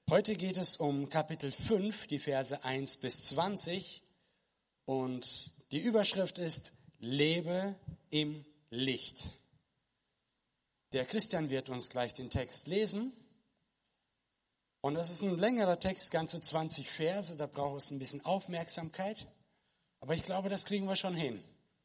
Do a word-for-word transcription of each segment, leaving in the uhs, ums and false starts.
Heute geht es um Kapitel fünf, die Verse eins bis zwanzig. Und die Überschrift ist: Lebe im Licht. Der Christian wird uns gleich den Text lesen. Und das ist ein längerer Text, ganze zwanzig Verse. Da braucht es ein bisschen Aufmerksamkeit. Aber ich glaube, das kriegen wir schon hin.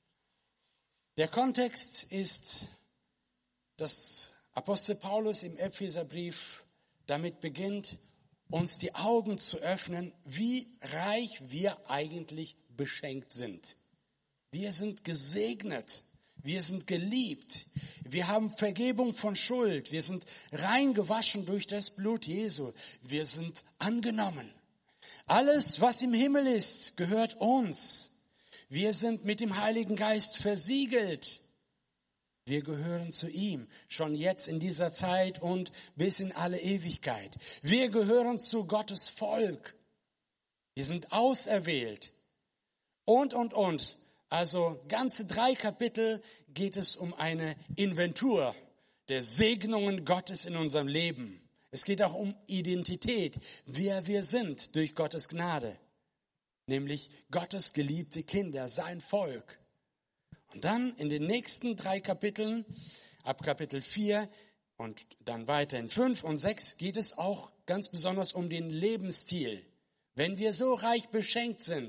Der Kontext ist, dass Apostel Paulus im Epheserbrief damit beginnt, uns die Augen zu öffnen, wie reich wir eigentlich beschenkt sind. Wir sind gesegnet, wir sind geliebt, wir haben Vergebung von Schuld, wir sind rein gewaschen durch das Blut Jesu, wir sind angenommen. Alles, was im Himmel ist, gehört uns. Wir sind mit dem Heiligen Geist versiegelt. Wir gehören zu ihm, schon jetzt in dieser Zeit und bis in alle Ewigkeit. Wir gehören zu Gottes Volk. Wir sind auserwählt. Und, und, und. Also ganze drei Kapitel geht es um eine Inventur der Segnungen Gottes in unserem Leben. Es geht auch um Identität, wer wir sind durch Gottes Gnade. Nämlich Gottes geliebte Kinder, sein Volk. Und dann in den nächsten drei Kapiteln, ab Kapitel vier und dann weiter in fünf und sechs, geht es auch ganz besonders um den Lebensstil. Wenn wir so reich beschenkt sind,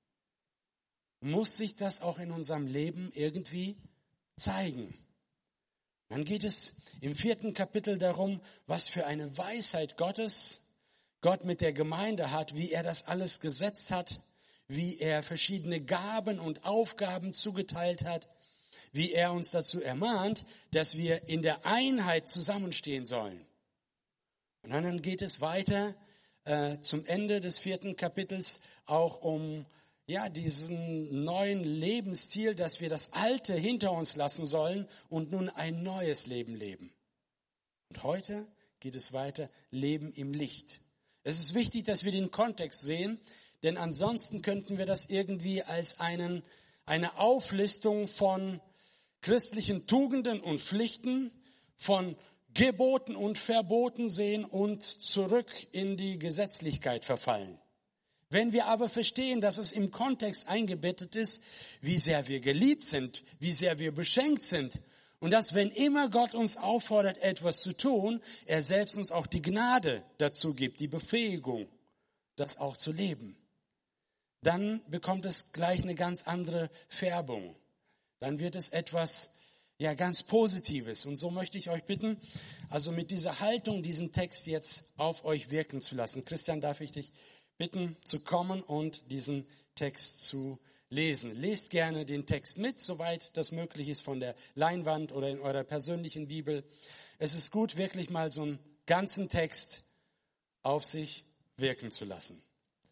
muss sich das auch in unserem Leben irgendwie zeigen. Dann geht es im vierten Kapitel darum, was für eine Weisheit Gottes Gott mit der Gemeinde hat, wie er das alles gesetzt hat, wie er verschiedene Gaben und Aufgaben zugeteilt hat, wie er uns dazu ermahnt, dass wir in der Einheit zusammenstehen sollen. Und dann geht es weiter äh, zum Ende des vierten Kapitels auch um ja diesen neuen Lebensstil, dass wir das Alte hinter uns lassen sollen und nun ein neues Leben leben. Und heute geht es weiter, Leben im Licht. Es ist wichtig, dass wir den Kontext sehen, denn ansonsten könnten wir das irgendwie als einen, eine Auflistung von christlichen Tugenden und Pflichten, von Geboten und Verboten sehen und zurück in die Gesetzlichkeit verfallen. Wenn wir aber verstehen, dass es im Kontext eingebettet ist, wie sehr wir geliebt sind, wie sehr wir beschenkt sind und dass, wenn immer Gott uns auffordert, etwas zu tun, er selbst uns auch die Gnade dazu gibt, die Befähigung, das auch zu leben, dann bekommt es gleich eine ganz andere Färbung. Dann wird es etwas, ja, ganz Positives. Und so möchte ich euch bitten, also mit dieser Haltung, diesen Text jetzt auf euch wirken zu lassen. Christian, darf ich dich bitten, zu kommen und diesen Text zu lesen. Lest gerne den Text mit, soweit das möglich ist, von der Leinwand oder in eurer persönlichen Bibel. Es ist gut, wirklich mal so einen ganzen Text auf sich wirken zu lassen.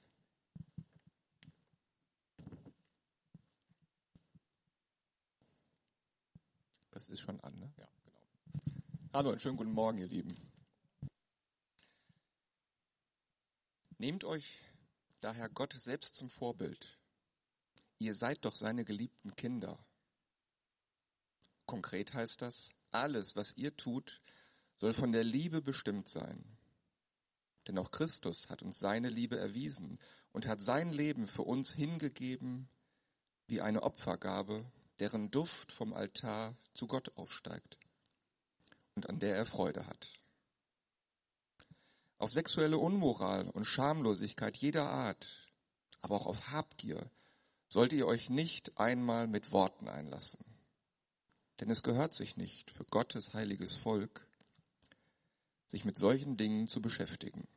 Das ist schon an, ne? Ja, genau. Hallo und schönen guten Morgen, ihr Lieben. Nehmt euch daher Gott selbst zum Vorbild. Ihr seid doch seine geliebten Kinder. Konkret heißt das, alles, was ihr tut, soll von der Liebe bestimmt sein. Denn auch Christus hat uns seine Liebe erwiesen und hat sein Leben für uns hingegeben wie eine Opfergabe, deren Duft vom Altar zu Gott aufsteigt und an der er Freude hat. Auf sexuelle Unmoral und Schamlosigkeit jeder Art, aber auch auf Habgier, sollt ihr euch nicht einmal mit Worten einlassen. Denn es gehört sich nicht für Gottes heiliges Volk, sich mit solchen Dingen zu beschäftigen.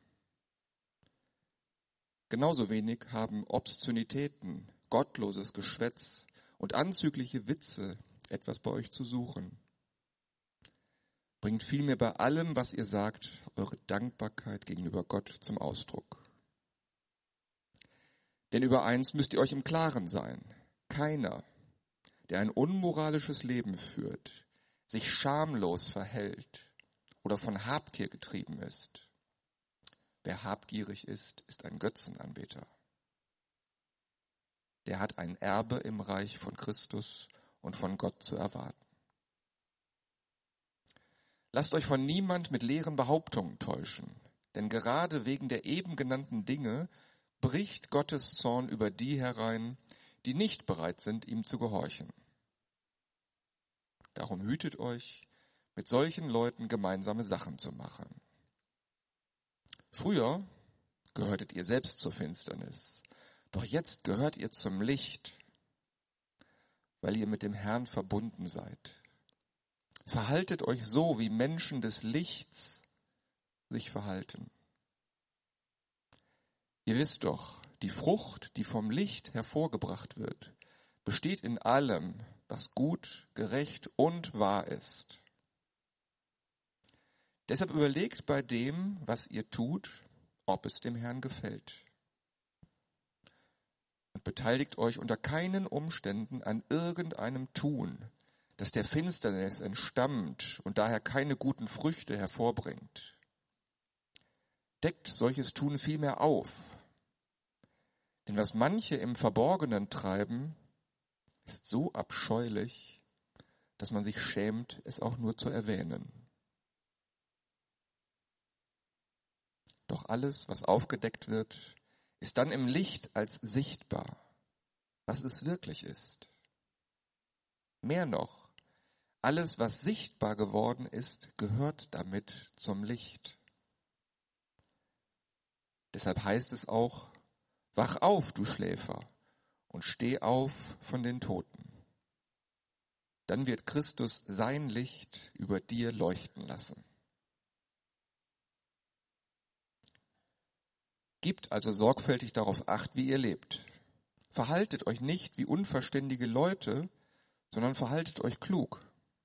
Genauso wenig haben Obszönitäten, gottloses Geschwätz und anzügliche Witze etwas bei euch zu suchen. Bringt vielmehr bei allem, was ihr sagt, eure Dankbarkeit gegenüber Gott zum Ausdruck. Denn über eins müsst ihr euch im Klaren sein. Keiner, der ein unmoralisches Leben führt, sich schamlos verhält oder von Habgier getrieben ist. Wer habgierig ist, ist ein Götzenanbeter. Der hat ein Erbe im Reich von Christus und von Gott zu erwarten. Lasst euch von niemand mit leeren Behauptungen täuschen, Denn gerade wegen der eben genannten Dinge bricht Gottes Zorn über die herein, die nicht bereit sind, ihm zu gehorchen. Darum hütet euch, mit solchen Leuten gemeinsame Sachen zu machen. Früher gehörtet ihr selbst zur Finsternis, doch jetzt gehört ihr zum Licht, weil ihr mit dem Herrn verbunden seid. Verhaltet euch so, wie Menschen des Lichts sich verhalten. Ihr wisst doch, die Frucht, die vom Licht hervorgebracht wird, besteht in allem, was gut, gerecht und wahr ist. Deshalb überlegt bei dem, was ihr tut, ob es dem Herrn gefällt. Und beteiligt euch unter keinen Umständen an irgendeinem Tun, das der Finsternis entstammt und daher keine guten Früchte hervorbringt. Deckt solches Tun vielmehr auf. Denn was manche im Verborgenen treiben, ist so abscheulich, dass man sich schämt, es auch nur zu erwähnen. Doch alles, was aufgedeckt wird, ist dann im Licht als sichtbar, was es wirklich ist. Mehr noch, alles, was sichtbar geworden ist, gehört damit zum Licht. Deshalb heißt es auch, wach auf, du Schläfer, und steh auf von den Toten. Dann wird Christus sein Licht über dir leuchten lassen. Gebt also sorgfältig darauf Acht, wie ihr lebt. Verhaltet euch nicht wie unverständige Leute, sondern verhaltet euch klug.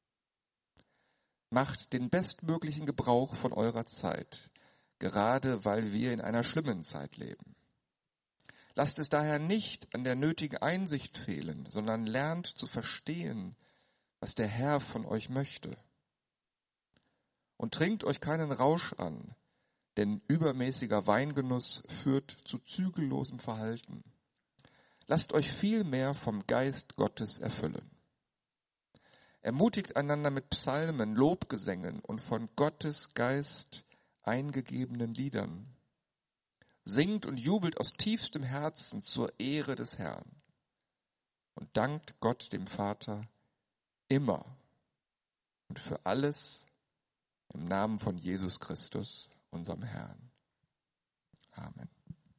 Macht den bestmöglichen Gebrauch von eurer Zeit, gerade weil wir in einer schlimmen Zeit leben. Lasst es daher nicht an der nötigen Einsicht fehlen, sondern lernt zu verstehen, was der Herr von euch möchte. Und trinkt euch keinen Rausch an, denn übermäßiger Weingenuss führt zu zügellosem Verhalten. Lasst euch vielmehr vom Geist Gottes erfüllen. Ermutigt einander mit Psalmen, Lobgesängen und von Gottes Geist eingegebenen Liedern. Singt und jubelt aus tiefstem Herzen zur Ehre des Herrn und dankt Gott dem Vater immer und für alles im Namen von Jesus Christus, unserem Herrn. Amen.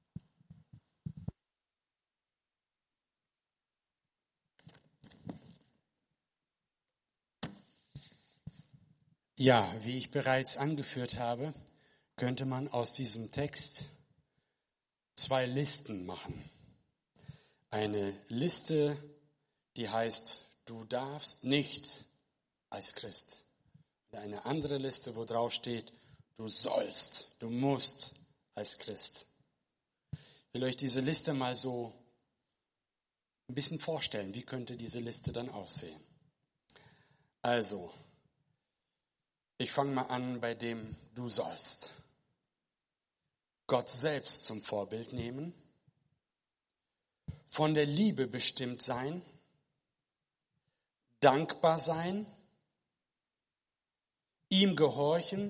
Ja, wie ich bereits angeführt habe, könnte man aus diesem Text zwei Listen machen. Eine Liste, die heißt, du darfst nicht als Christ. Und eine andere Liste, wo drauf steht, du sollst, du musst als Christ. Ich will euch diese Liste mal so ein bisschen vorstellen. Wie könnte diese Liste dann aussehen? Also, ich fange mal an bei dem du sollst. Gott selbst zum Vorbild nehmen, von der Liebe bestimmt sein, dankbar sein, ihm gehorchen,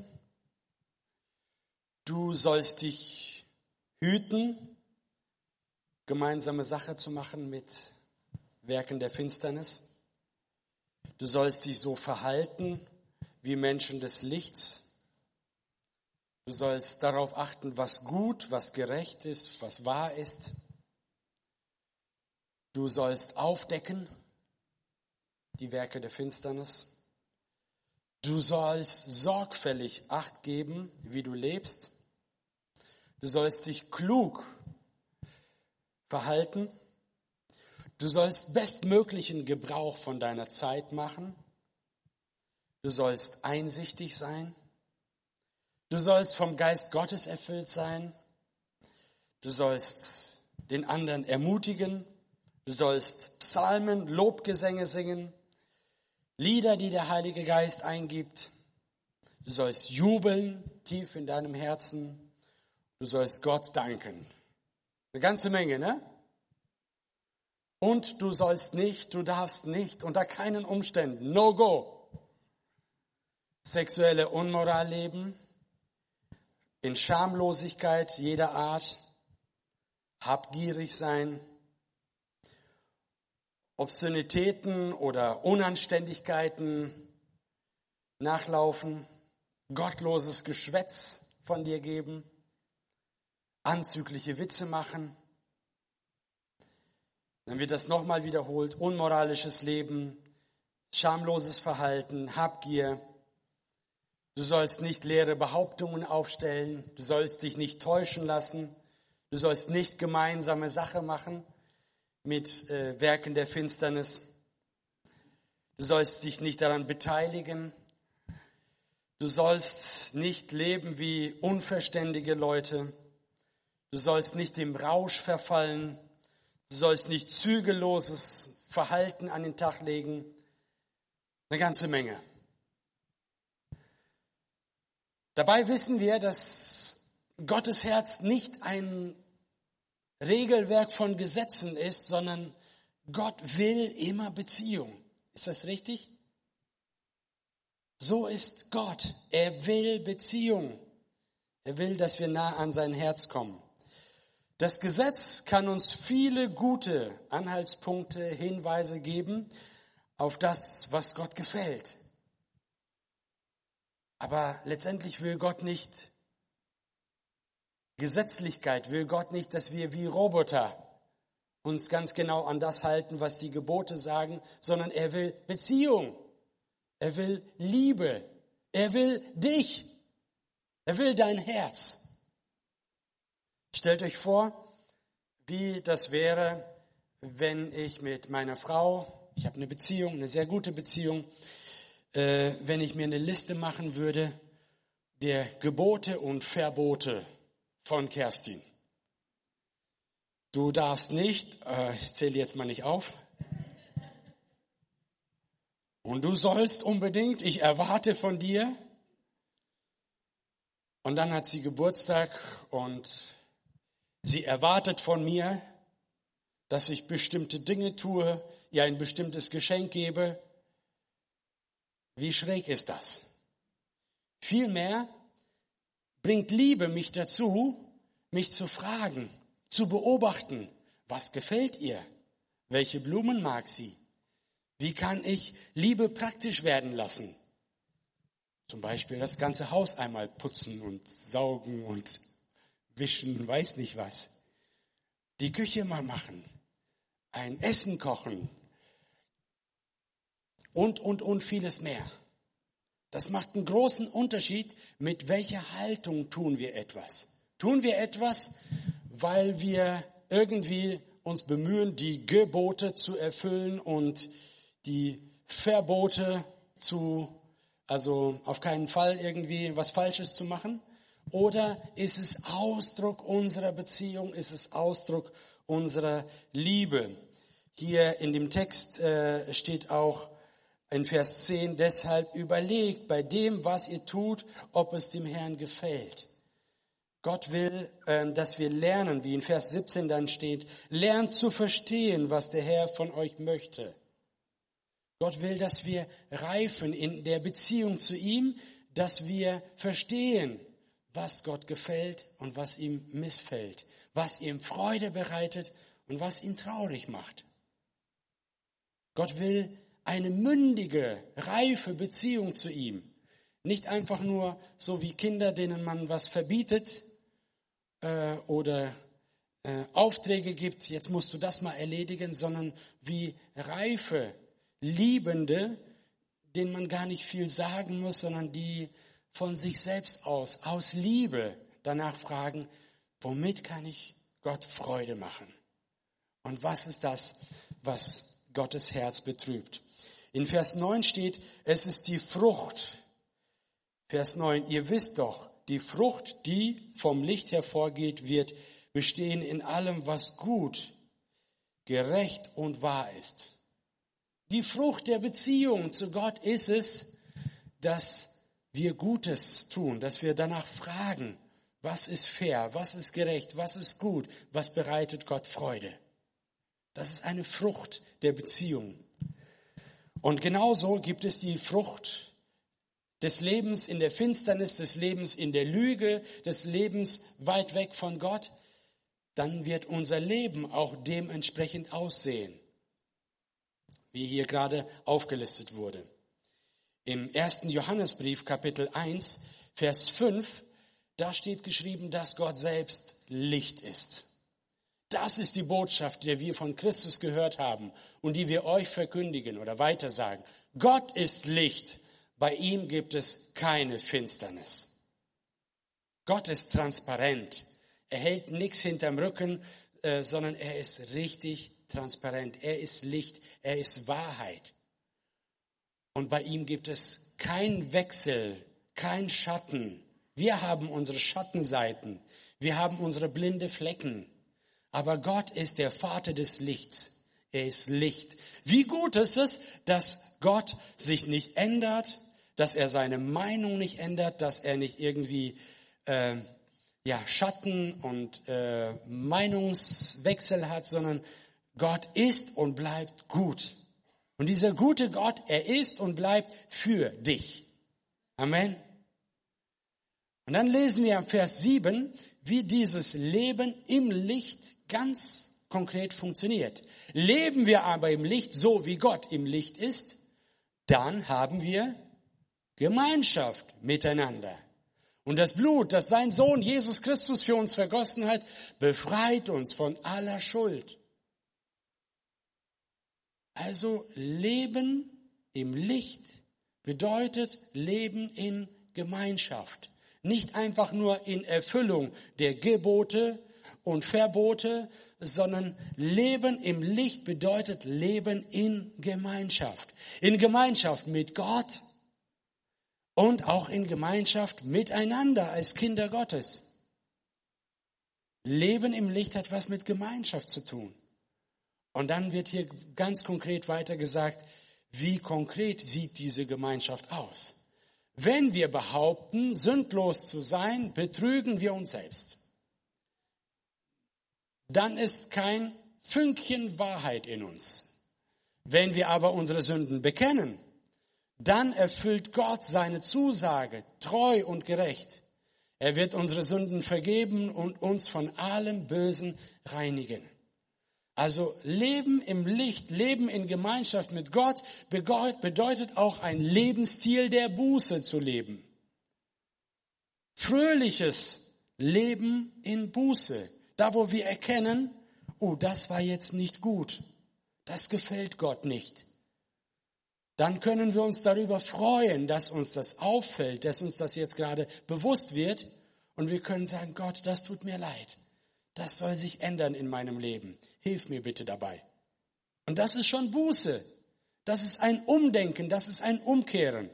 du sollst dich hüten, gemeinsame Sache zu machen mit Werken der Finsternis, du sollst dich so verhalten wie Menschen des Lichts, du sollst darauf achten, was gut, was gerecht ist, was wahr ist. Du sollst aufdecken die Werke der Finsternis. Du sollst sorgfältig Acht geben, wie du lebst. Du sollst dich klug verhalten. Du sollst bestmöglichen Gebrauch von deiner Zeit machen. Du sollst einsichtig sein. Du sollst vom Geist Gottes erfüllt sein. Du sollst den anderen ermutigen. Du sollst Psalmen, Lobgesänge singen, Lieder, die der Heilige Geist eingibt. Du sollst jubeln tief in deinem Herzen. Du sollst Gott danken. Eine ganze Menge, ne? Und du sollst nicht, du darfst nicht, unter keinen Umständen, no go, sexuelle Unmoral leben, in Schamlosigkeit jeder Art, habgierig sein, Obszönitäten oder Unanständigkeiten nachlaufen, gottloses Geschwätz von dir geben, anzügliche Witze machen. Dann wird das nochmal wiederholt, unmoralisches Leben, schamloses Verhalten, Habgier. Du sollst nicht leere Behauptungen aufstellen, du sollst dich nicht täuschen lassen, du sollst nicht gemeinsame Sache machen mit äh, Werken der Finsternis. Du sollst dich nicht daran beteiligen. Du sollst nicht leben wie unverständige Leute. Du sollst nicht dem Rausch verfallen. Du sollst nicht zügelloses Verhalten an den Tag legen. Eine ganze Menge. Dabei wissen wir, dass Gottes Herz nicht ein Regelwerk von Gesetzen ist, sondern Gott will immer Beziehung. Ist das richtig? So ist Gott. Er will Beziehung. Er will, dass wir nah an sein Herz kommen. Das Gesetz kann uns viele gute Anhaltspunkte, Hinweise geben auf das, was Gott gefällt. Aber letztendlich will Gott nicht Gesetzlichkeit, will Gott nicht, dass wir wie Roboter uns ganz genau an das halten, was die Gebote sagen, sondern er will Beziehung. Er will Liebe. Er will dich. Er will dein Herz. Stellt euch vor, wie das wäre, wenn ich mit meiner Frau, ich habe eine Beziehung, eine sehr gute Beziehung, äh, wenn ich mir eine Liste machen würde der Gebote und Verbote von Kerstin. Du darfst nicht, äh, ich zähle jetzt mal nicht auf, und du sollst unbedingt, ich erwarte von dir. Und dann hat sie Geburtstag und sie erwartet von mir, dass ich bestimmte Dinge tue, ihr ein bestimmtes Geschenk gebe. Wie schräg ist das? Vielmehr bringt Liebe mich dazu, mich zu fragen, zu beobachten, was gefällt ihr? Welche Blumen mag sie? Wie kann ich Liebe praktisch werden lassen? Zum Beispiel das ganze Haus einmal putzen und saugen und wischen, weiß nicht was. Die Küche mal machen, ein Essen kochen und, und, und vieles mehr. Das macht einen großen Unterschied, mit welcher Haltung tun wir etwas. Tun wir etwas, weil wir irgendwie uns bemühen, die Gebote zu erfüllen und die Verbote zu, also auf keinen Fall irgendwie was Falsches zu machen? Oder ist es Ausdruck unserer Beziehung, ist es Ausdruck unserer Liebe? Hier in dem Text äh, steht auch in Vers zehn, deshalb überlegt bei dem, was ihr tut, ob es dem Herrn gefällt. Gott will, äh, dass wir lernen, wie in Vers siebzehn dann steht, lernt zu verstehen, was der Herr von euch möchte. Gott will, dass wir reifen in der Beziehung zu ihm, dass wir verstehen, was Gott gefällt und was ihm missfällt, was ihm Freude bereitet und was ihn traurig macht. Gott will eine mündige, reife Beziehung zu ihm. Nicht einfach nur so wie Kinder, denen man was verbietet äh, oder äh, Aufträge gibt, jetzt musst du das mal erledigen, sondern wie reife Liebende, denen man gar nicht viel sagen muss, sondern die von sich selbst aus, aus Liebe danach fragen, womit kann ich Gott Freude machen? Und was ist das, was Gottes Herz betrübt? In Vers neun steht, es ist die Frucht. Vers neun, ihr wisst doch, die Frucht, die vom Licht hervorgeht, wird bestehen in allem, was gut, gerecht und wahr ist. Die Frucht der Beziehung zu Gott ist es, dass wir Gutes tun, dass wir danach fragen, was ist fair, was ist gerecht, was ist gut, was bereitet Gott Freude. Das ist eine Frucht der Beziehung. Und genauso gibt es die Frucht des Lebens in der Finsternis, des Lebens in der Lüge, des Lebens weit weg von Gott, dann wird unser Leben auch dementsprechend aussehen, wie hier gerade aufgelistet wurde. Im ersten Johannesbrief, Kapitel eins, Vers fünf, da steht geschrieben, dass Gott selbst Licht ist. Das ist die Botschaft, die wir von Christus gehört haben und die wir euch verkündigen oder weitersagen. Gott ist Licht, bei ihm gibt es keine Finsternis. Gott ist transparent. Er hält nichts hinterm Rücken, äh, sondern er ist richtig transparent. Er ist Licht, er ist Wahrheit. Und bei ihm gibt es keinen Wechsel, kein Schatten. Wir haben unsere Schattenseiten, wir haben unsere blinde Flecken. Aber Gott ist der Vater des Lichts. Er ist Licht. Wie gut ist es, dass Gott sich nicht ändert, dass er seine Meinung nicht ändert, dass er nicht irgendwie äh, ja, Schatten und äh, Meinungswechsel hat, sondern Gott ist und bleibt gut. Und dieser gute Gott, er ist und bleibt für dich. Amen. Und dann lesen wir am Vers sieben, wie dieses Leben im Licht ganz konkret funktioniert. Leben wir aber im Licht, so wie Gott im Licht ist, dann haben wir Gemeinschaft miteinander. Und das Blut, das sein Sohn Jesus Christus für uns vergossen hat, befreit uns von aller Schuld. Also Leben im Licht bedeutet Leben in Gemeinschaft. Nicht einfach nur in Erfüllung der Gebote und Verbote, sondern Leben im Licht bedeutet Leben in Gemeinschaft. In Gemeinschaft mit Gott und auch in Gemeinschaft miteinander als Kinder Gottes. Leben im Licht hat was mit Gemeinschaft zu tun. Und dann wird hier ganz konkret weiter gesagt, wie konkret sieht diese Gemeinschaft aus? Wenn wir behaupten, sündlos zu sein, betrügen wir uns selbst. Dann ist kein Fünkchen Wahrheit in uns. Wenn wir aber unsere Sünden bekennen, dann erfüllt Gott seine Zusage, treu und gerecht. Er wird unsere Sünden vergeben und uns von allem Bösen reinigen. Also Leben im Licht, Leben in Gemeinschaft mit Gott bedeutet auch ein Lebensstil der Buße zu leben. Fröhliches Leben in Buße. Da, wo wir erkennen, oh, das war jetzt nicht gut. Das gefällt Gott nicht. Dann können wir uns darüber freuen, dass uns das auffällt, dass uns das jetzt gerade bewusst wird. Und wir können sagen, Gott, das tut mir leid. Das soll sich ändern in meinem Leben. Hilf mir bitte dabei. Und das ist schon Buße. Das ist ein Umdenken, das ist ein Umkehren.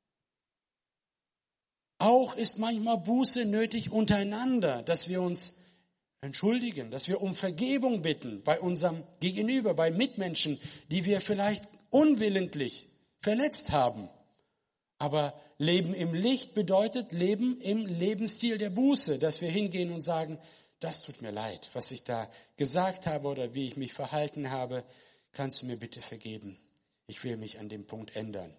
Auch ist manchmal Buße nötig untereinander, dass wir uns entschuldigen, dass wir um Vergebung bitten bei unserem Gegenüber, bei Mitmenschen, die wir vielleicht unwillentlich verletzt haben. Aber Leben im Licht bedeutet Leben im Lebensstil der Buße, dass wir hingehen und sagen, das tut mir leid, was ich da gesagt habe oder wie ich mich verhalten habe, kannst du mir bitte vergeben. Ich will mich an dem Punkt ändern.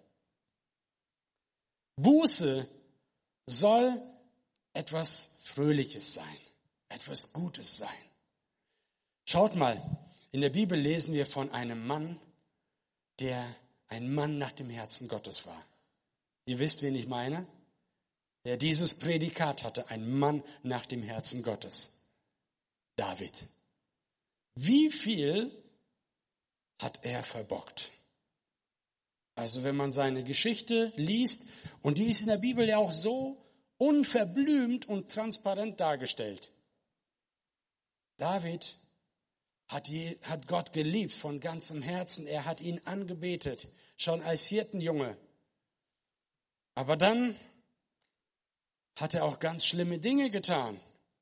Buße soll etwas Fröhliches sein, etwas Gutes sein. Schaut mal, in der Bibel lesen wir von einem Mann, der ein Mann nach dem Herzen Gottes war. Ihr wisst, wen ich meine? Der dieses Prädikat hatte, ein Mann nach dem Herzen Gottes. David. Wie viel hat er verbockt? Also wenn man seine Geschichte liest, und die ist in der Bibel ja auch so unverblümt und transparent dargestellt. David hat, je, hat Gott geliebt von ganzem Herzen. Er hat ihn angebetet, schon als Hirtenjunge. Aber dann hat er auch ganz schlimme Dinge getan.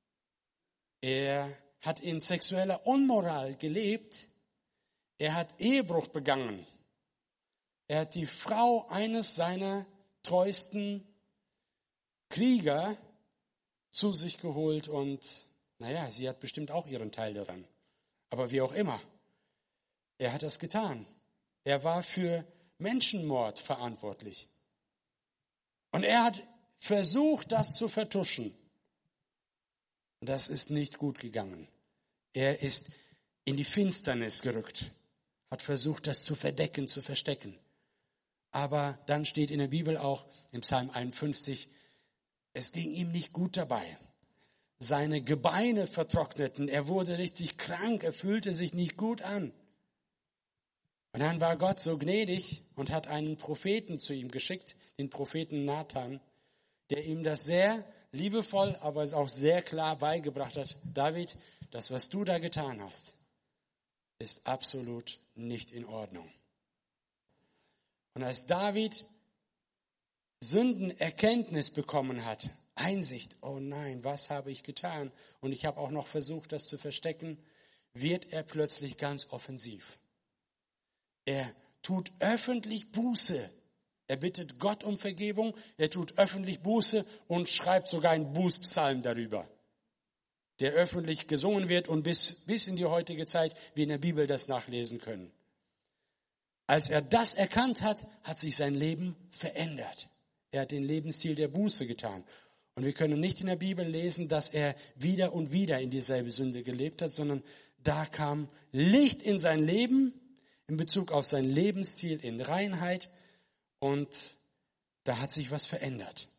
Er hat in sexueller Unmoral gelebt. Er hat Ehebruch begangen. Er hat die Frau eines seiner treuesten Krieger zu sich geholt und, naja, sie hat bestimmt auch ihren Teil daran. Aber wie auch immer, er hat das getan. Er war für Menschenmord verantwortlich. Und er hat versucht, das zu vertuschen. Und das ist nicht gut gegangen. Er ist in die Finsternis gerückt, hat versucht, das zu verdecken, zu verstecken. Aber dann steht in der Bibel auch im Psalm einundfünfzig, es ging ihm nicht gut dabei. Seine Gebeine vertrockneten, er wurde richtig krank, er fühlte sich nicht gut an. Und dann war Gott so gnädig und hat einen Propheten zu ihm geschickt, den Propheten Nathan, der ihm das sehr liebevoll, aber auch sehr klar beigebracht hat. David, das, was du da getan hast, ist absolut nicht in Ordnung. Und als David Sündenerkenntnis bekommen hat, Einsicht, oh nein, was habe ich getan? Und ich habe auch noch versucht, das zu verstecken, wird er plötzlich ganz offensiv. Er tut öffentlich Buße. Er bittet Gott um Vergebung, er tut öffentlich Buße und schreibt sogar einen Bußpsalm darüber, der öffentlich gesungen wird und bis, bis in die heutige Zeit wir in der Bibel das nachlesen können. Als er das erkannt hat, hat sich sein Leben verändert. Er hat den Lebensstil der Buße getan. Und wir können nicht in der Bibel lesen, dass er wieder und wieder in dieselbe Sünde gelebt hat, sondern da kam Licht in sein Leben in Bezug auf sein Lebensstil in Reinheit und da hat sich was verändert.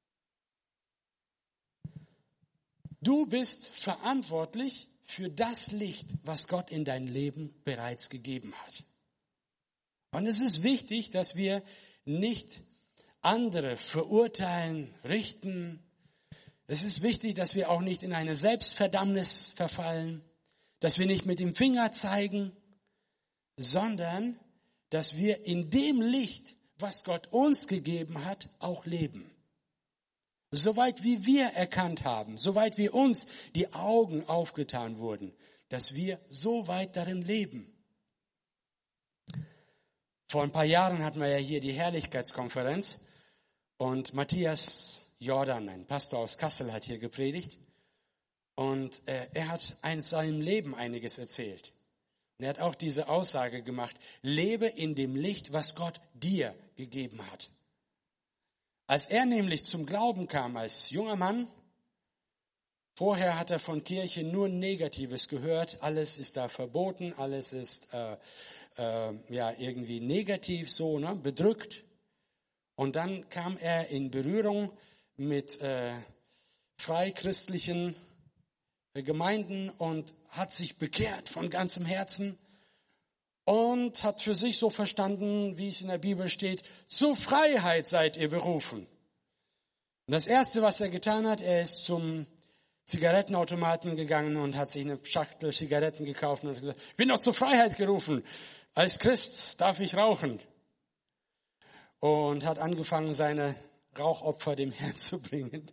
Du bist verantwortlich für das Licht, was Gott in dein Leben bereits gegeben hat. Und es ist wichtig, dass wir nicht andere verurteilen, richten. Es ist wichtig, dass wir auch nicht in eine Selbstverdammnis verfallen, dass wir nicht mit dem Finger zeigen, sondern dass wir in dem Licht, was Gott uns gegeben hat, auch leben. Soweit wie wir erkannt haben, soweit wie uns die Augen aufgetan wurden, dass wir so weit darin leben. Vor ein paar Jahren hatten wir ja hier die Herrlichkeitskonferenz und Matthias Jordan, ein Pastor aus Kassel, hat hier gepredigt und äh, er hat in seinem Leben einiges erzählt. Und er hat auch diese Aussage gemacht, lebe in dem Licht, was Gott dir gegeben hat. Als er nämlich zum Glauben kam als junger Mann, vorher hat er von Kirche nur Negatives gehört, alles ist da verboten, alles ist äh, äh, ja irgendwie negativ, so ne, bedrückt. Und dann kam er in Berührung mit äh, freichristlichen Gemeinden und hat sich bekehrt von ganzem Herzen und hat für sich so verstanden, wie es in der Bibel steht, zur Freiheit seid ihr berufen. Und das Erste, was er getan hat, er ist zum Zigarettenautomaten gegangen und hat sich eine Schachtel Zigaretten gekauft und hat gesagt, ich bin doch zur Freiheit gerufen. Als Christ darf ich rauchen. Und hat angefangen, seine Rauchopfer dem Herrn zu bringen.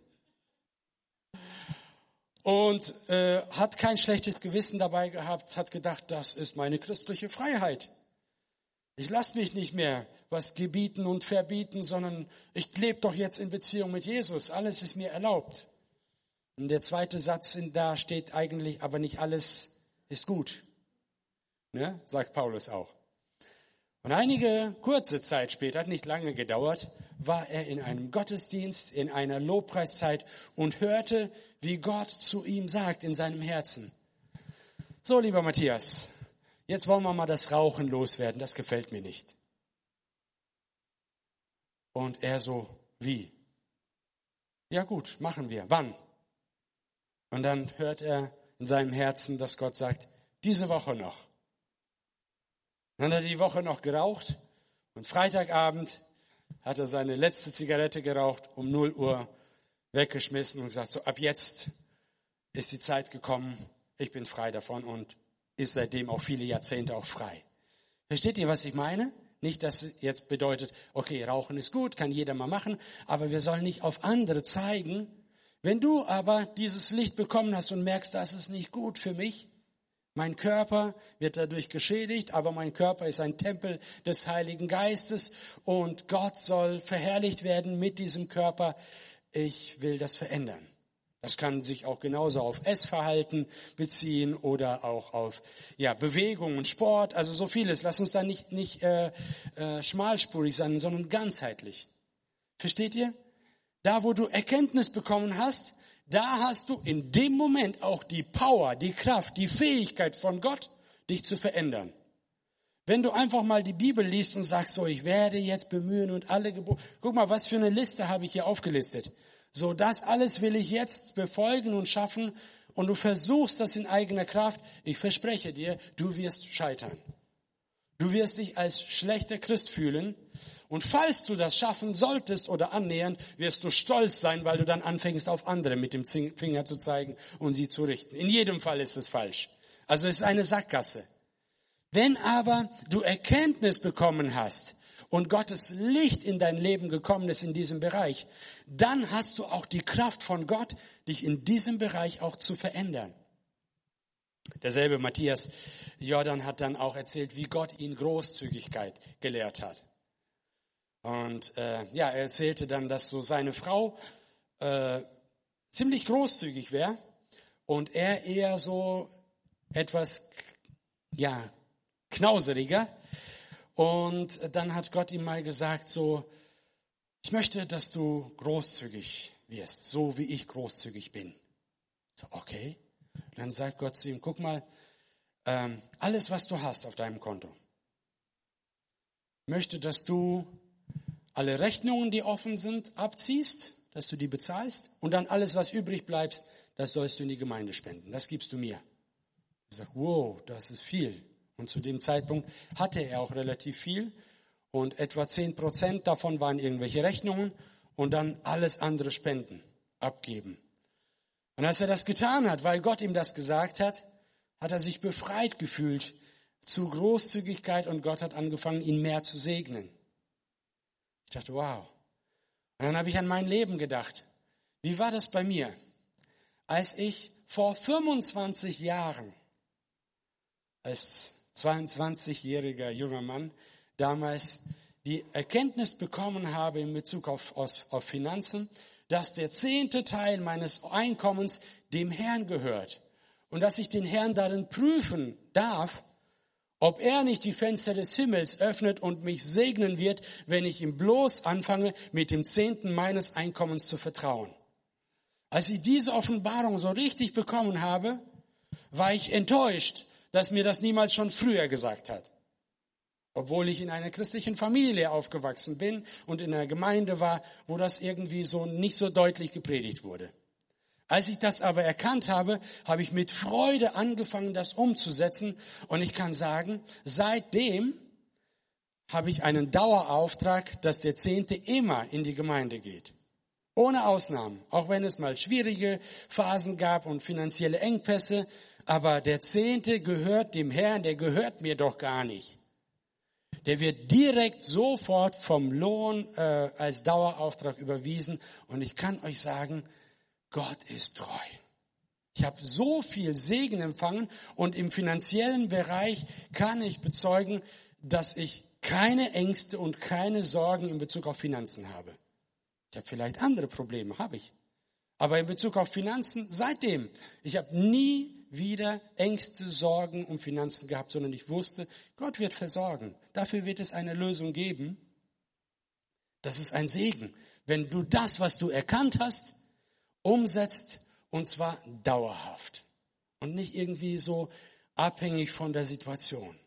Und äh, hat kein schlechtes Gewissen dabei gehabt, hat gedacht, das ist meine christliche Freiheit. Ich lasse mich nicht mehr was gebieten und verbieten, sondern ich lebe doch jetzt in Beziehung mit Jesus. Alles ist mir erlaubt. Und der zweite Satz da steht eigentlich, aber nicht alles ist gut. Ne? Sagt Paulus auch. Und einige kurze Zeit später, hat nicht lange gedauert, war er in einem Gottesdienst, in einer Lobpreiszeit und hörte, wie Gott zu ihm sagt in seinem Herzen. So, lieber Matthias, jetzt wollen wir mal das Rauchen loswerden, das gefällt mir nicht. Und er so, wie? Ja gut, machen wir. Wann? Und dann hört er in seinem Herzen, dass Gott sagt, diese Woche noch. Dann hat er die Woche noch geraucht und Freitagabend hat er seine letzte Zigarette geraucht, um null Uhr weggeschmissen und gesagt, so ab jetzt ist die Zeit gekommen, ich bin frei davon und ist seitdem auch viele Jahrzehnte auch frei. Versteht ihr, was ich meine? Nicht, dass es jetzt bedeutet, okay, Rauchen ist gut, kann jeder mal machen, aber wir sollen nicht auf andere zeigen. Wenn du aber dieses Licht bekommen hast und merkst, das ist nicht gut für mich, mein Körper wird dadurch geschädigt, aber mein Körper ist ein Tempel des Heiligen Geistes und Gott soll verherrlicht werden mit diesem Körper. Ich will das verändern. Das kann sich auch genauso auf Essverhalten beziehen oder auch auf ja, Bewegung und Sport, also so vieles. Lass uns da nicht, nicht äh, äh, schmalspurig sein, sondern ganzheitlich. Versteht ihr? Da, wo du Erkenntnis bekommen hast, da hast du in dem Moment auch die Power, die Kraft, die Fähigkeit von Gott, dich zu verändern. Wenn du einfach mal die Bibel liest und sagst, so, ich werde jetzt bemühen und alle Gebote, guck mal, was für eine Liste habe ich hier aufgelistet. So, das alles will ich jetzt befolgen und schaffen und du versuchst das in eigener Kraft. Ich verspreche dir, du wirst scheitern. Du wirst dich als schlechter Christ fühlen. Und falls du das schaffen solltest oder annähernd, wirst du stolz sein, weil du dann anfängst, auf andere mit dem Finger zu zeigen und sie zu richten. In jedem Fall ist es falsch. Also es ist eine Sackgasse. Wenn aber du Erkenntnis bekommen hast und Gottes Licht in dein Leben gekommen ist in diesem Bereich, dann hast du auch die Kraft von Gott, dich in diesem Bereich auch zu verändern. Derselbe Matthias Jordan hat dann auch erzählt, wie Gott ihn Großzügigkeit gelehrt hat. Und äh, ja, er erzählte dann, dass so seine Frau äh, ziemlich großzügig wäre und er eher so etwas, ja, knauseriger. Und dann hat Gott ihm mal gesagt, so, ich möchte, dass du großzügig wirst, so wie ich großzügig bin. So, okay. Und dann sagt Gott zu ihm, guck mal, ähm, alles, was du hast auf deinem Konto, möchte, dass du alle Rechnungen, die offen sind, abziehst, dass du die bezahlst und dann alles, was übrig bleibt, das sollst du in die Gemeinde spenden. Das gibst du mir. Ich sage, wow, das ist viel. Und zu dem Zeitpunkt hatte er auch relativ viel und etwa zehn Prozent davon waren irgendwelche Rechnungen und dann alles andere spenden, abgeben. Und als er das getan hat, weil Gott ihm das gesagt hat, hat er sich befreit gefühlt zu Großzügigkeit und Gott hat angefangen, ihn mehr zu segnen. Ich dachte, wow. Und dann habe ich an mein Leben gedacht. Wie war das bei mir? Als ich vor fünfundzwanzig Jahren, als zweiundzwanzigjähriger junger Mann, damals die Erkenntnis bekommen habe in Bezug auf, auf, auf Finanzen, dass der zehnte Teil meines Einkommens dem Herrn gehört und dass ich den Herrn darin prüfen darf, ob er nicht die Fenster des Himmels öffnet und mich segnen wird, wenn ich ihm bloß anfange, mit dem Zehnten meines Einkommens zu vertrauen. Als ich diese Offenbarung so richtig bekommen habe, war ich enttäuscht, dass mir das niemals schon früher gesagt hat. Obwohl ich in einer christlichen Familie aufgewachsen bin und in einer Gemeinde war, wo das irgendwie so nicht so deutlich gepredigt wurde. Als ich das aber erkannt habe, habe ich mit Freude angefangen, das umzusetzen. Und ich kann sagen, seitdem habe ich einen Dauerauftrag, dass der Zehnte immer in die Gemeinde geht. Ohne Ausnahmen. Auch wenn es mal schwierige Phasen gab und finanzielle Engpässe. Aber der Zehnte gehört dem Herrn, der gehört mir doch gar nicht. Der wird direkt sofort vom Lohn äh, als Dauerauftrag überwiesen. Und ich kann euch sagen, Gott ist treu. Ich habe so viel Segen empfangen und im finanziellen Bereich kann ich bezeugen, dass ich keine Ängste und keine Sorgen in Bezug auf Finanzen habe. Ich habe vielleicht andere Probleme, habe ich. Aber in Bezug auf Finanzen, seitdem, ich habe nie wieder Ängste, Sorgen um Finanzen gehabt, sondern ich wusste, Gott wird versorgen. Dafür wird es eine Lösung geben. Das ist ein Segen. Wenn du das, was du erkannt hast, umsetzt, und zwar dauerhaft und nicht irgendwie so abhängig von der Situation.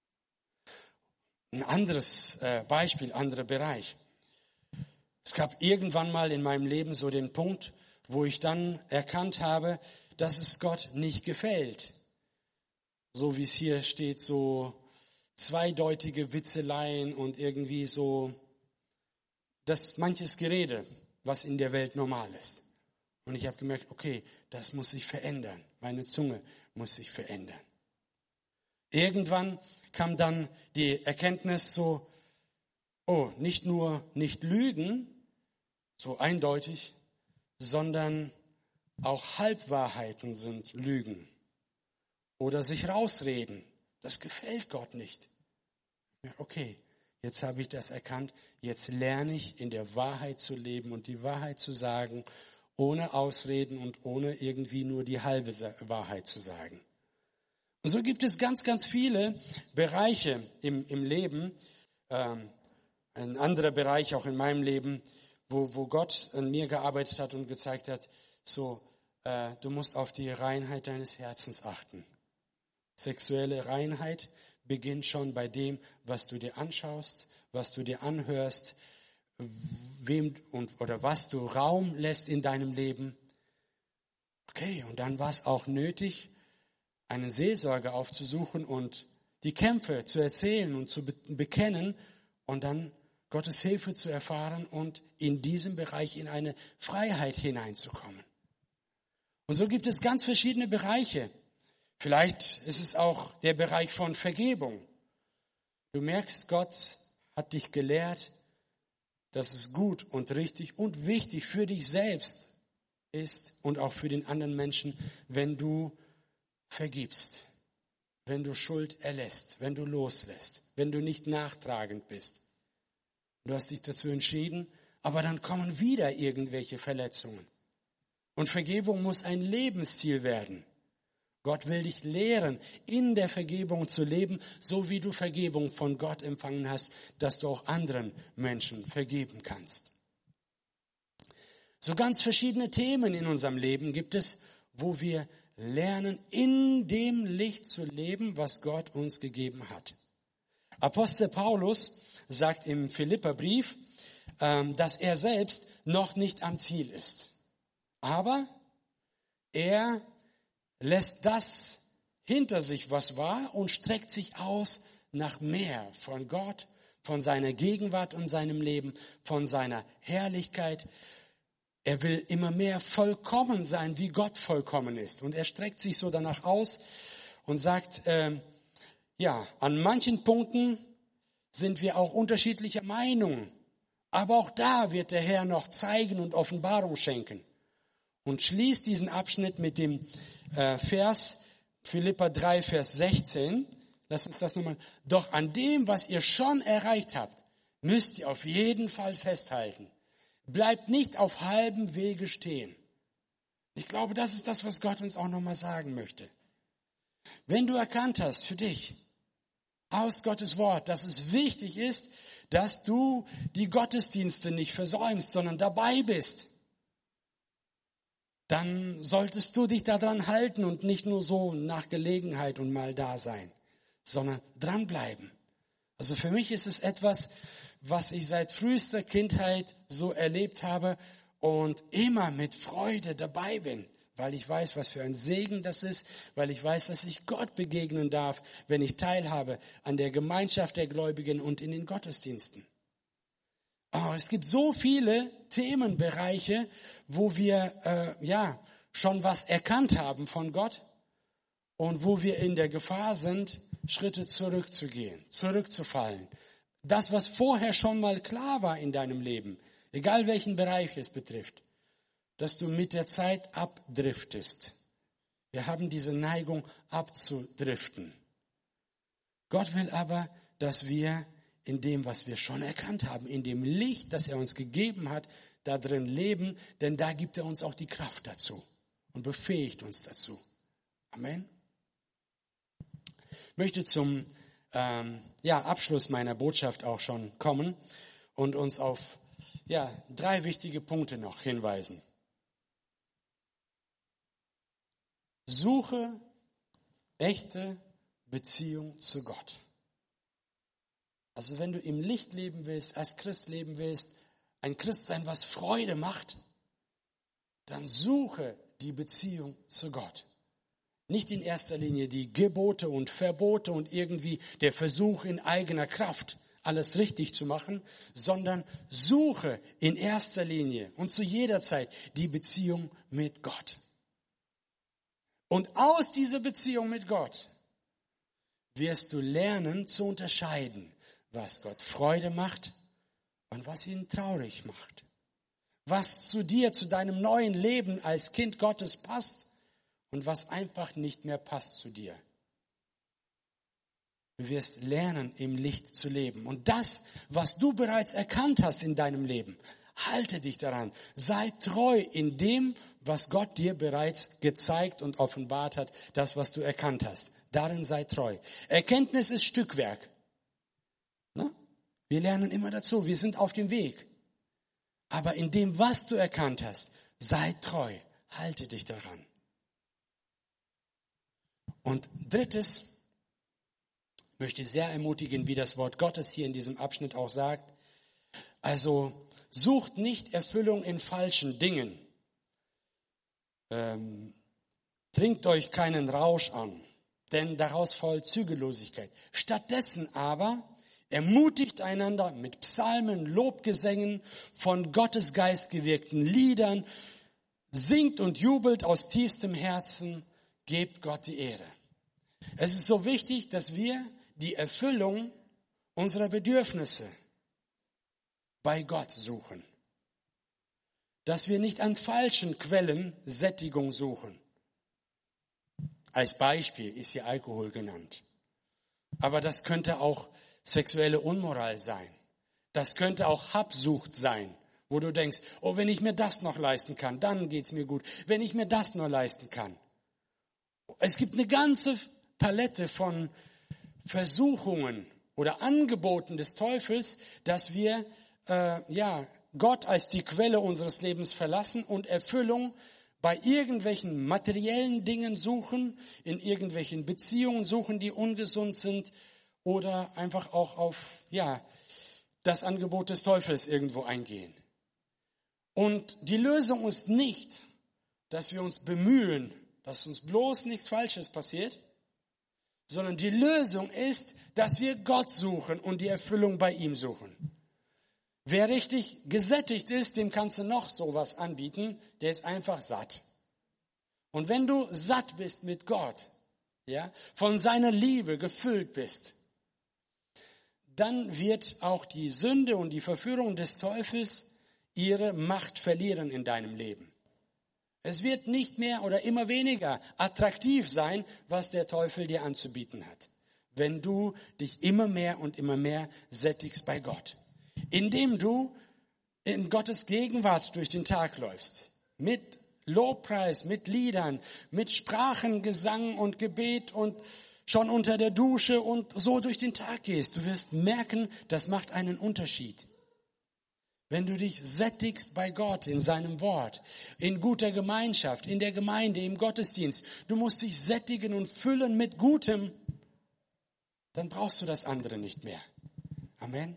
Ein anderes äh, Beispiel, anderer Bereich. Es gab irgendwann mal in meinem Leben so den Punkt, wo ich dann erkannt habe, dass es Gott nicht gefällt. So wie es hier steht, so zweideutige Witzeleien und irgendwie so das manches Gerede, was in der Welt normal ist. Und ich habe gemerkt, okay, das muss sich verändern. Meine Zunge muss sich verändern. Irgendwann kam dann die Erkenntnis so, oh, nicht nur nicht lügen, so eindeutig, sondern auch Halbwahrheiten sind Lügen. Oder sich rausreden. Das gefällt Gott nicht. Ja, okay, jetzt habe ich das erkannt. Jetzt lerne ich in der Wahrheit zu leben und die Wahrheit zu sagen, ohne Ausreden und ohne irgendwie nur die halbe Wahrheit zu sagen. Und so gibt es ganz, ganz viele Bereiche im, im Leben, ähm, ein anderer Bereich auch in meinem Leben, wo, wo Gott an mir gearbeitet hat und gezeigt hat, so, äh, du musst auf die Reinheit deines Herzens achten. Sexuelle Reinheit beginnt schon bei dem, was du dir anschaust, was du dir anhörst, wem und oder was du Raum lässt in deinem Leben. Okay, und dann war es auch nötig, eine Seelsorge aufzusuchen und die Kämpfe zu erzählen und zu be- bekennen und dann Gottes Hilfe zu erfahren und in diesem Bereich in eine Freiheit hineinzukommen. Und so gibt es ganz verschiedene Bereiche. Vielleicht ist es auch der Bereich von Vergebung. Du merkst, Gott hat dich gelehrt, dass es gut und richtig und wichtig für dich selbst ist und auch für den anderen Menschen, wenn du vergibst, wenn du Schuld erlässt, wenn du loslässt, wenn du nicht nachtragend bist. Du hast dich dazu entschieden, aber dann kommen wieder irgendwelche Verletzungen. Und Vergebung muss ein Lebensstil werden. Gott will dich lehren, in der Vergebung zu leben, so wie du Vergebung von Gott empfangen hast, dass du auch anderen Menschen vergeben kannst. So ganz verschiedene Themen in unserem Leben gibt es, wo wir lernen, in dem Licht zu leben, was Gott uns gegeben hat. Apostel Paulus sagt im Philipperbrief, dass er selbst noch nicht am Ziel ist. Aber er lässt das hinter sich, was war, und streckt sich aus nach mehr von Gott, von seiner Gegenwart und seinem Leben, von seiner Herrlichkeit. Er will immer mehr vollkommen sein, wie Gott vollkommen ist. Und er streckt sich so danach aus und sagt, äh, ja, an manchen Punkten sind wir auch unterschiedlicher Meinung. Aber auch da wird der Herr noch zeigen und Offenbarung schenken. Und schließt diesen Abschnitt mit dem äh, Vers Philipper drei, Vers sechzehn. Lass uns das nochmal. Doch an dem, was ihr schon erreicht habt, müsst ihr auf jeden Fall festhalten. Bleibt nicht auf halbem Wege stehen. Ich glaube, das ist das, was Gott uns auch nochmal sagen möchte. Wenn du erkannt hast für dich, aus Gottes Wort, dass es wichtig ist, dass du die Gottesdienste nicht versäumst, sondern dabei bist, dann solltest du dich daran halten und nicht nur so nach Gelegenheit und mal da sein, sondern dranbleiben. Also für mich ist es etwas, was ich seit frühester Kindheit so erlebt habe und immer mit Freude dabei bin, weil ich weiß, was für ein Segen das ist, weil ich weiß, dass ich Gott begegnen darf, wenn ich teilhabe an der Gemeinschaft der Gläubigen und in den Gottesdiensten. Oh, es gibt so viele Themenbereiche, wo wir äh, ja schon was erkannt haben von Gott und wo wir in der Gefahr sind, Schritte zurückzugehen, zurückzufallen. Das, was vorher schon mal klar war in deinem Leben, egal welchen Bereich es betrifft, dass du mit der Zeit abdriftest. Wir haben diese Neigung abzudriften. Gott will aber, dass wir in dem, was wir schon erkannt haben, in dem Licht, das er uns gegeben hat, da drin leben, denn da gibt er uns auch die Kraft dazu und befähigt uns dazu. Amen. Ich möchte zum ähm, ja, Abschluss meiner Botschaft auch schon kommen und uns auf ja, drei wichtige Punkte noch hinweisen. Suche echte Beziehung zu Gott. Also wenn du im Licht leben willst, als Christ leben willst, ein Christsein, was Freude macht, dann suche die Beziehung zu Gott. Nicht in erster Linie die Gebote und Verbote und irgendwie der Versuch in eigener Kraft alles richtig zu machen, sondern suche in erster Linie und zu jeder Zeit die Beziehung mit Gott. Und aus dieser Beziehung mit Gott wirst du lernen zu unterscheiden, was Gott Freude macht und was ihn traurig macht. Was zu dir, zu deinem neuen Leben als Kind Gottes passt und was einfach nicht mehr passt zu dir. Du wirst lernen, im Licht zu leben. Und das, was du bereits erkannt hast in deinem Leben, halte dich daran. Sei treu in dem, was Gott dir bereits gezeigt und offenbart hat, das, was du erkannt hast. Darin sei treu. Erkenntnis ist Stückwerk. Wir lernen immer dazu, wir sind auf dem Weg. Aber in dem, was du erkannt hast, sei treu, halte dich daran. Und drittes, möchte ich sehr ermutigen, wie das Wort Gottes hier in diesem Abschnitt auch sagt. Also sucht nicht Erfüllung in falschen Dingen. Ähm, trinkt euch keinen Rausch an, denn daraus folgt Zügellosigkeit. Stattdessen aber ermutigt einander mit Psalmen, Lobgesängen, von Gottes Geist gewirkten Liedern, singt und jubelt aus tiefstem Herzen, gebt Gott die Ehre. Es ist so wichtig, dass wir die Erfüllung unserer Bedürfnisse bei Gott suchen. Dass wir nicht an falschen Quellen Sättigung suchen. Als Beispiel ist hier Alkohol genannt. Aber das könnte auch sexuelle Unmoral sein. Das könnte auch Habsucht sein, wo du denkst, oh, wenn ich mir das noch leisten kann, dann geht's mir gut. Wenn ich mir das noch leisten kann. Es gibt eine ganze Palette von Versuchungen oder Angeboten des Teufels, dass wir äh, ja Gott als die Quelle unseres Lebens verlassen und Erfüllung bei irgendwelchen materiellen Dingen suchen, in irgendwelchen Beziehungen suchen, die ungesund sind oder einfach auch auf ja das Angebot des Teufels irgendwo eingehen. Und die Lösung ist nicht, dass wir uns bemühen, dass uns bloß nichts Falsches passiert, sondern die Lösung ist, dass wir Gott suchen und die Erfüllung bei ihm suchen. Wer richtig gesättigt ist, dem kannst du noch sowas anbieten, der ist einfach satt. Und wenn du satt bist mit Gott, ja, von seiner Liebe gefüllt bist, dann wird auch die Sünde und die Verführung des Teufels ihre Macht verlieren in deinem Leben. Es wird nicht mehr oder immer weniger attraktiv sein, was der Teufel dir anzubieten hat, wenn du dich immer mehr und immer mehr sättigst bei Gott. Indem du in Gottes Gegenwart durch den Tag läufst, mit Lobpreis, mit Liedern, mit Sprachengesang und Gebet und schon unter der Dusche und so durch den Tag gehst. Du wirst merken, das macht einen Unterschied. Wenn du dich sättigst bei Gott, in seinem Wort, in guter Gemeinschaft, in der Gemeinde, im Gottesdienst, du musst dich sättigen und füllen mit Gutem, dann brauchst du das andere nicht mehr. Amen.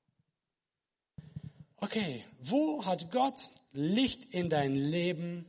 Okay, wo hat Gott Licht in dein Leben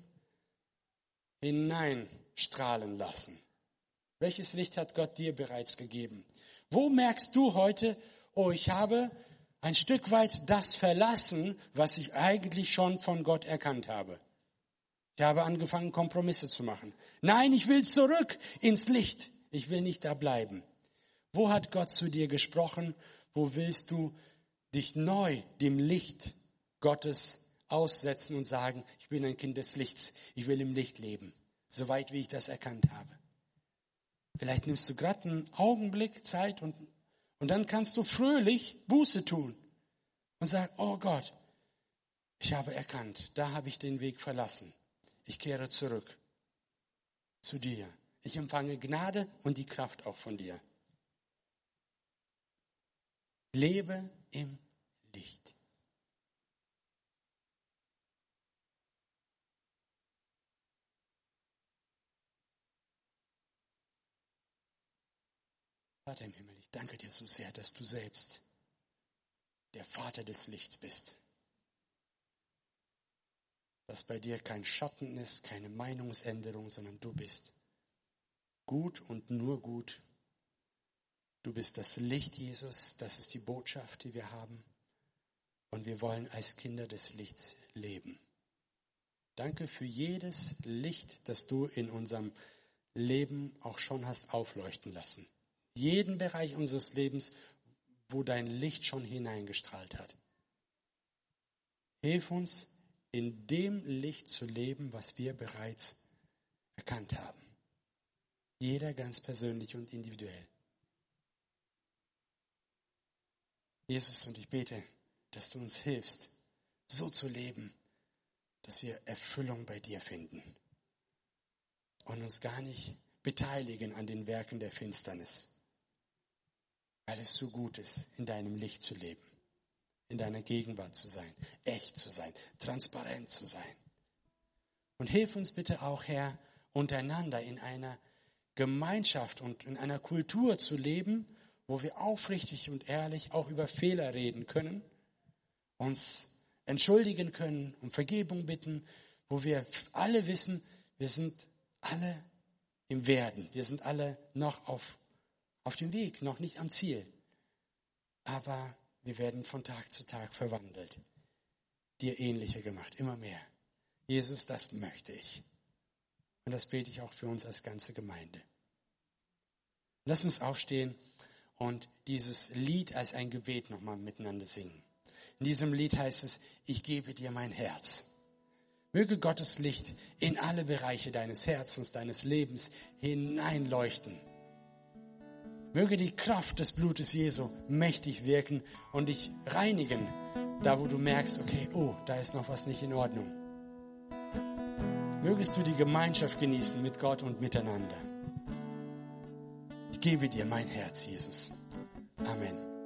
hineinstrahlen lassen? Welches Licht hat Gott dir bereits gegeben? Wo merkst du heute, oh, ich habe ein Stück weit das verlassen, was ich eigentlich schon von Gott erkannt habe. Ich habe angefangen, Kompromisse zu machen. Nein, ich will zurück ins Licht. Ich will nicht da bleiben. Wo hat Gott zu dir gesprochen? Wo willst du dich neu dem Licht Gottes aussetzen und sagen, ich bin ein Kind des Lichts. Ich will im Licht leben, soweit wie ich das erkannt habe. Vielleicht nimmst du gerade einen Augenblick Zeit und Und dann kannst du fröhlich Buße tun und sagen, oh Gott, ich habe erkannt, da habe ich den Weg verlassen. Ich kehre zurück zu dir. Ich empfange Gnade und die Kraft auch von dir. Lebe im Licht. Vater im Himmel, ich danke dir so sehr, dass du selbst der Vater des Lichts bist. Dass bei dir kein Schatten ist, keine Meinungsänderung, sondern du bist gut und nur gut. Du bist das Licht, Jesus, das ist die Botschaft, die wir haben. Und wir wollen als Kinder des Lichts leben. Danke für jedes Licht, das du in unserem Leben auch schon hast aufleuchten lassen. Jeden Bereich unseres Lebens, wo dein Licht schon hineingestrahlt hat. Hilf uns, in dem Licht zu leben, was wir bereits erkannt haben. Jeder ganz persönlich und individuell. Jesus, und ich bete, dass du uns hilfst, so zu leben, dass wir Erfüllung bei dir finden und uns gar nicht beteiligen an den Werken der Finsternis, weil es so gut ist, in deinem Licht zu leben. in deiner Gegenwart zu sein, echt zu sein, transparent zu sein. Und hilf uns bitte auch, Herr, untereinander in einer Gemeinschaft und in einer Kultur zu leben, wo wir aufrichtig und ehrlich auch über Fehler reden können, uns entschuldigen können, um Vergebung bitten, wo wir alle wissen, wir sind alle im Werden, wir sind alle noch auf, auf dem Weg, noch nicht am Ziel. Aber wir werden von Tag zu Tag verwandelt, dir ähnlicher gemacht, immer mehr. Jesus, das möchte ich. Und das bete ich auch für uns als ganze Gemeinde. Lass uns aufstehen und dieses Lied als ein Gebet nochmal miteinander singen. In diesem Lied heißt es, ich gebe dir mein Herz. Möge Gottes Licht in alle Bereiche deines Herzens, deines Lebens hineinleuchten. Möge die Kraft des Blutes Jesu mächtig wirken und dich reinigen, da wo du merkst, okay, oh, da ist noch was nicht in Ordnung. Mögest du die Gemeinschaft genießen mit Gott und miteinander. Ich gebe dir mein Herz, Jesus. Amen.